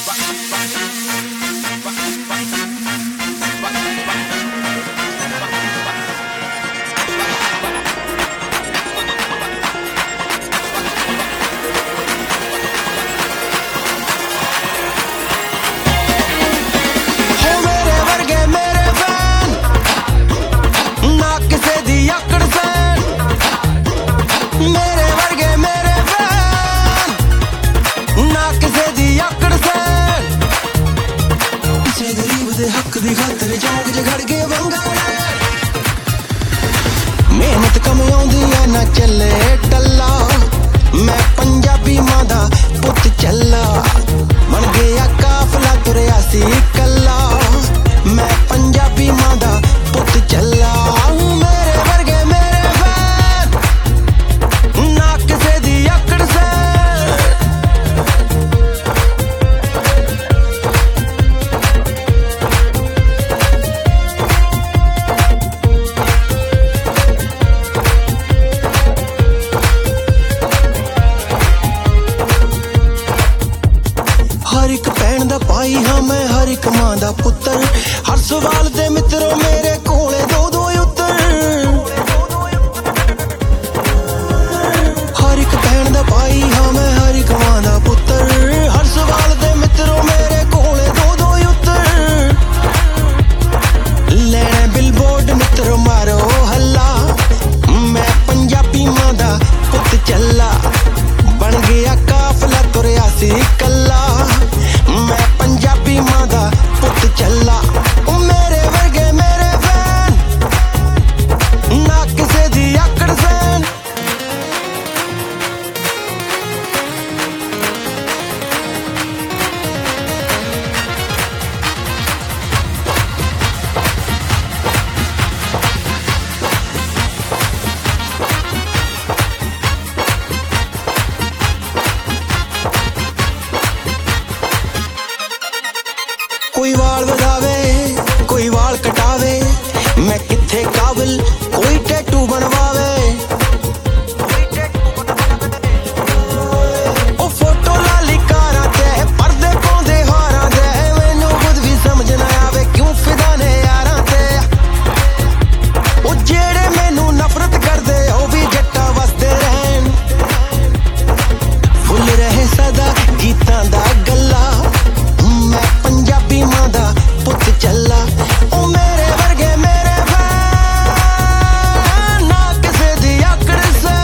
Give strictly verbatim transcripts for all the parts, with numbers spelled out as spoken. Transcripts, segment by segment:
ਦੀ ਖਾਤਰ ਚੌਂਕ ਚ ਖੜ ਕੇ ਵੰਗਾਰਾ ਮਿਹਨਤ ਕਮਾਉਂਦੀ ਐ ਨਾ ਚੱਲੇ ਟੱਲਾ ਮੈਂ ਪੰਜਾਬੀ ਮਾਂ ਦਾ ਪੁੱਤ ਚੱਲਾ ਬਣ ਗਿਆ ਕਾਫਲਾ ਤੁਰਿਆ ਸੀ ਕੱਲਾ ਮੈਂ ਪੰਜਾਬੀ ਮਾਂ ਦਾ ਪੁੱਤ ਚੱਲਾ ਮੇਰੇ ਵਰਗੇ ਮੇਰੇ ਫੈਨ ਨਾ ਕਿਸੇ ਦੀ ਆਕੜ ਸੇ हर एक भैन दा भाई हाँ मैं हर एक मां दा पुत्तर हर सवाल दे मित्रों मेरे कोले दो दो उत्तर हर एक भैन दा भाई हाँ मैं हर एक मां दा पुत्तर हर सवाल दे मित्रों मेरे कोले दो दो उत्तर लेने बिलबोर्ड मित्रों मारो हल्ला मैं पंजाबी मां दा पुत चला बन गया काफला तुरिया सी कल्ला मैं पंजाबी मां दा पुत चला ओ मेरे वर्गे मेरे फैन ना किसे दी आकड़ सैन कोई वाल वधावे कोई वाल कटावे मैं किथे काबिल कोई टैटू बनवावे ओ फोटो लाली कारां ते पर्दे पाउंदे हारां दे मैनू खुद भी समझ ना आवे क्यों फिदा ने यारां ते ओ जेड़े मैनू नफरत करदे ओ भी जट्टा वसदे रहन फुल रहे सदा गीतां दा गल्ला मैं पंजाबी मां दा पुत चला ओ मेरे वर्गे मेरे फैन ना किसे दी आकड़ से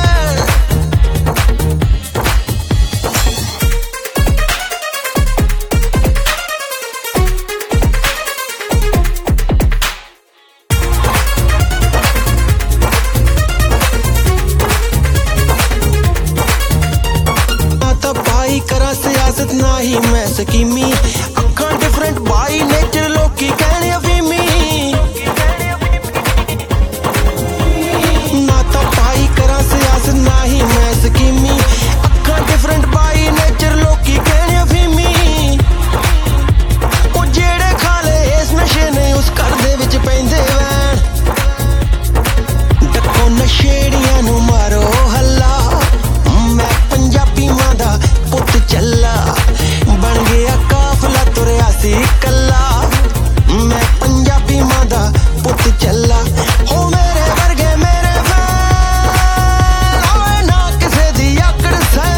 ना तो भाई करा सियासत ना ही मैं सकीमी अखां डिफरेंट बाई नेचर लोकी कहने अफीमी ना तो भाई करा सियासत ना ही मैं सकीमी अखां डिफरेंट बाई नेचर लोकी कहने अफीमी ओ जेड़े खाले इस नशे ने उस घर दे विच पैंदे वैन डको नशेड़ियां नू मारो हल्ला मैं पंजाबी मां दा पुत चला बन गया काफला तुरिया सी कल्ला मैं पंजाबी मां दा पुत चला हो मेरे वर्गे मेरे फैन ओए ना किसे दी आकड़ से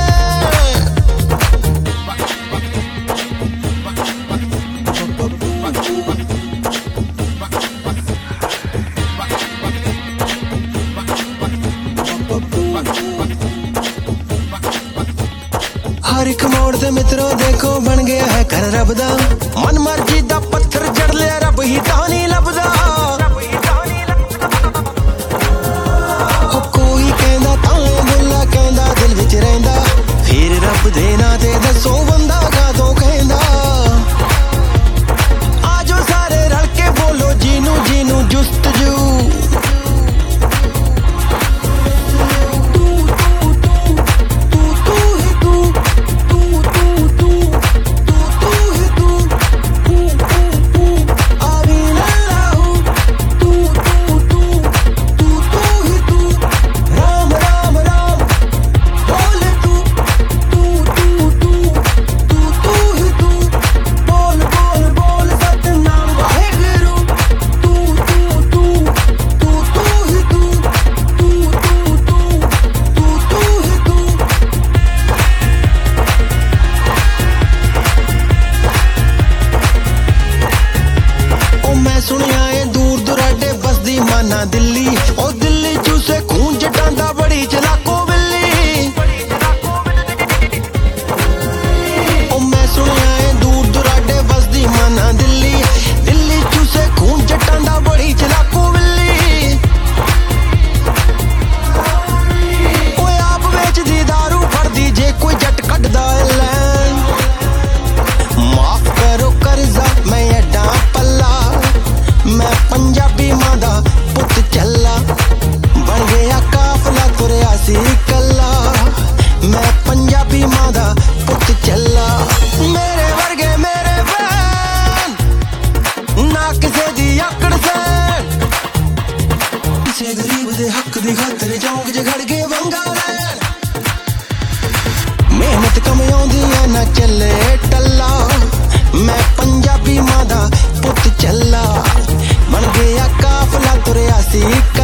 हर एक मोड़ ते मित्रों देखो बन गया है घर रब दा मन मर्जी दा पत्थर जड़ लिया रब ही तां नहीं लभदा हो कोई कहंदा तां बुला कहंदा दिल विच रहिंदा फिर रब दे ना ते दसो बंदा कातों कहंदा आजो सारे रल के बोलो जीनू जीनू जुस्तजू I ਮਾਨਾ ਦਿੱਲੀ ਉਹ ਦਿੱਲੀ ਚੂਸੇ ਖੂਨ ਜੱਟਾਂ ਦਾ ਬੜੀ ਚਲਾਕੋ ਬਿੱਲੀ ਉਹ ਮੈਂ ਸੁਣਿਆ ਏ ਦੂਰ ਦੁਰਾਡੇ ਵਸਦੀ ਮਾਨਾ ਦਿੱਲੀ ਦਿੱਲੀ ਚੂਸੇ ਖੂਨ ਜੱਟਾਂ ਦਾ ਬੜੀ ਚਲਾਕੋ ਬਿੱਲੀ ਓਏ ਆਪ ਵੇਚਦੀ ਦਾਰੂ ਫੜਦੀ ਜੇ ਕੋਈ ਜੱਟ ਕੱਢਦਾ ਏ ਲੈਣ ਮਾਫ ਕਰੋ ਕਰਜ਼ਾ ਮੈਂ ਐਡਾ ਪੱਲਾ ਮੈਂ ਪੰਜਾਬੀ ਮਾਂ ਦਾ ਪੁੱਤ ਚੱਲਾ ਬਣ ਗਿਆ ਕਾਫਲਾ ਤੁਰਿਆ ਸੀ ਕੱਲਾ ਮੈਂ ਪੰਜਾਬੀ ਮਾਂ ਦਾ ਪੁੱਤ ਚੱਲਾ ਮੇਰੇ ਵਰਗੇ ਮੇਰੇ ਭੈਣ ਨਾ ਕਿਸੇ ਦੀ ਆਕੜ ਸੈਣ ਕਿਸੇ ਗਰੀਬ ਦੇ ਹੱਕ ਦੀ ਖਾਤਰ ਚੌਂਕ 'ਚ ਖੜ ਕੇ ਵੰਗਾ ਲੈਣ ਮਿਹਨਤ ਕਮਾਉਂਦੀ ਐ ਨਾ ਚੱਲੇ ਟੱਲਾ ਮੈਂ ਪੰਜਾਬੀ ਮਾਂ ਦਾ ਪੁੱਤ ਚੱਲਾ ਬਣ ਗਿਆ ਕਾਫਲਾ ਤੁਰਿਆ ਸੀ